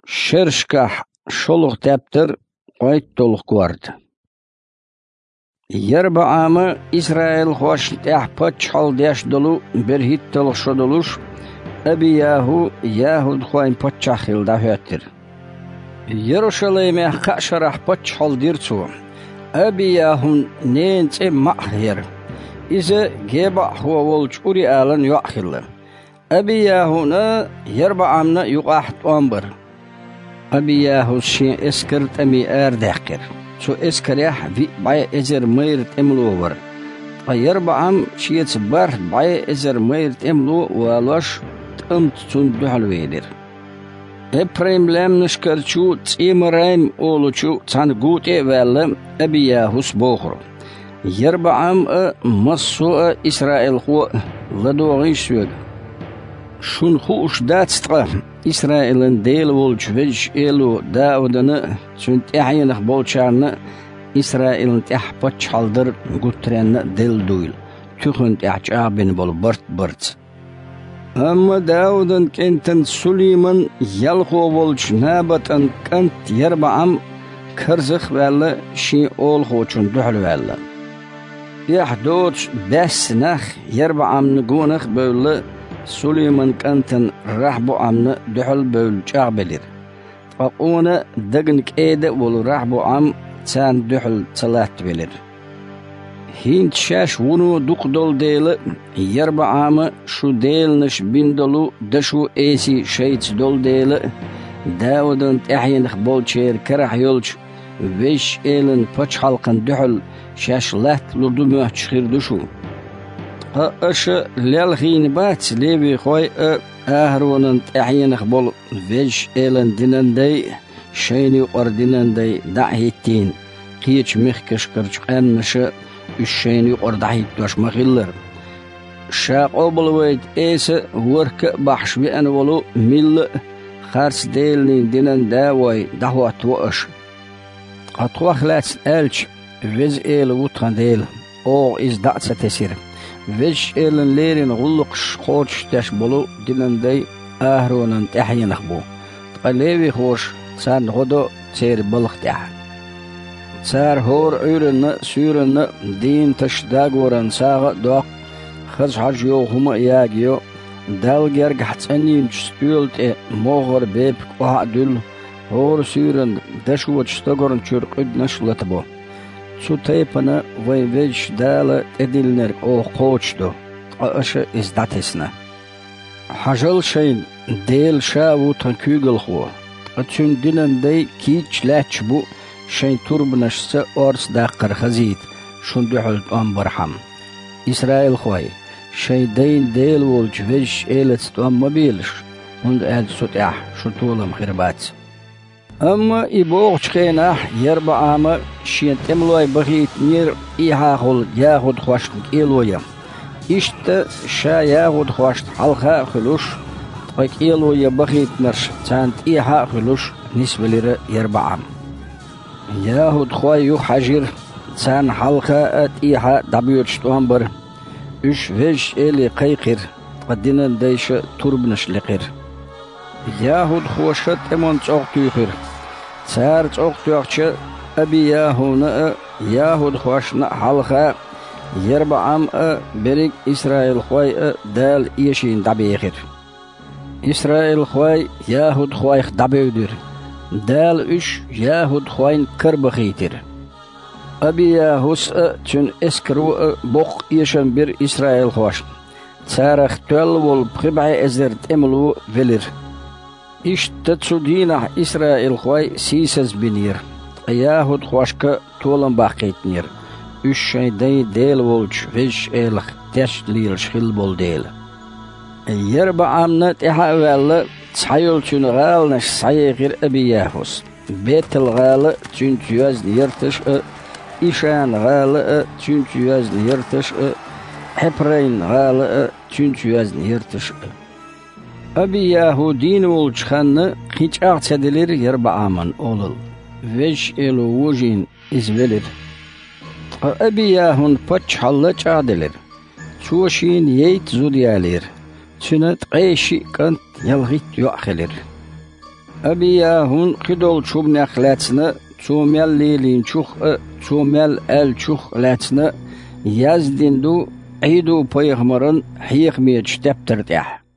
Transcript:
شرشكح شلوغ تابتر قويت تلوغ كوارد يربع عام إسرائيل خوش تاح باتش حال ديش دلو برهيت تلوغ شدلوش أبي ياهود خوين باتش خيل دافيتر يروشليم خاشرح باتش حال ديرتو أبي ياهون نينت مأخير إذا جيبع هو ولج أوري آلن يأخيل أبي ياهونا يربع عامنا يقاح توامبر أبي ياهو شين اسكرت أمي داكر شو اسكريح في باي إزر ميرت املوور يربع عام شيت بار باي إزر ميرت املو ولوش تقمت تندوح الويدر إبراهيم لام نشكرتشو تيمريم أولوشو تان قوتي والم أبي ياهوس بوخرو يربع عام مصو إسرائيل خو لدوغي سوغ شون خوش داتستغا إسرائيل ديل ولج فيج إلو داودنا سنت إحيانخ بولشارنا إسرائيل تح باتش حالدر قطرين ديل دويل تخن تحج آبين بول برت أما داودن كنتن سليمان يلخو بولج نابتن كنت يربع عام كرزخ والا شي أول خوشن دحل والا يحدوش بس نخ يربع عام نقونخ بولا سليمان كنتن رحبو عم دحل بول جعبلير فقونا دقنك ايدا ولو رحبو عم تان دحل تلات بلير هين تشاش ونو دقدول ديل يربع عام شو ديل نش بندلو دشو ايسي شيت دول ديل داودن تحين خبول شير كرح يولش ويش ايلن باتش حلقن دحل شاش لات لدو تشخير دشو أش للخين بات ليبي خوي أهرونن تحين خبول فيج إيلن دينندي شيني وردينندي دعهيتين قيتش مخكش كرش قانش الشيني وردعهيت دوش مخيلر شاق أبلويد إيس ورك بحش بأن ولو ميل خارس ديلني دينندا وي دهوات وأش أطوخ لاتس ألش فيز إيل وطخان ديل أو إز دعسة تسير فيش إلن ليرين غلقش خوش تاش بلو دلن دي أهرونن تحيي نخبو تقليبي خوش تسان غدو تسير بلخ تاح تسار هور عيرن سيرن دين تش داغورن ساغ دوق خرج حج يو هما ياغيو دال جرق حتساني جستيولت موغر بيب قوها دل هور سيرن دشو تشتغرن چرق نشلتبو سو تيبنا ويفيج دالة اديلنر او قوچدو اش ازداتسنا حجل شين ديل شاو تنكوغل خو اتشن دينن دي كيچ لاتشبو شين توربنشسا اورس داقر خزيت شون دحلت برحم اسرائيل خوي شين دين ديل ولج فيج ايلت ام مبيلش und سوتاح شو طولم خربات أما يبوغش كينا يربع عام شين تملوي بغيت نير إيهاخل ياخد خوشت إيلويا إشت شا ياخد خوشت حلقا خلوش طيك إيلويا بغيت نرش تانت إيها خلوش نسبة لير يربع عام ياخد خوي يو حجر تان حلقا ات إيها دبيوتش توانبر إش فيش إلي قيقر قدنا ديش تربنش لقر ياخد خوشت امون تسوق تيخر سار تسوق تيخش أبي ياهونا ياهود خوشنا حلقا يربع عام بريك إسرائيل خوي دال إيشين دبيخر إسرائيل خوي ياهود خوي دبيودر دال إش ياهود خوين كربخيتر أبي ياهوس تن اسكرو بوق إيشن بير إسرائيل خوش سارخ تول والبخبع إزر تملو فيلر إش تتسودينا إسرائيل خوي سيسز بنير ياهود خوشك تولن باقيت نير إش شاي ديل ولج فيش إلخ تش ليل شخيل بول ديل يربع عامنا تحاول تحيول تون غال نش سعيغير أبي ياهوس بيت الغال تون تيوز نيرتش إشان غال تون تيوز نيرتش حبرين غال تون تيوز نيرتش أبي يهودين والجخان قيت أعتدلير يربع عامان أولل ويش إلو وجين إزولير أبي يهون باتش حلج أعدلير شوشين ييت زوديالير تنت قيشي كانت يلغيت يؤخلير أبياهن خدول شوب نخلاتنا تومل ليلين شوخ تومل شوخ لاتنا يزدندو عيدو بيغمرن حيق ميج تبترتاح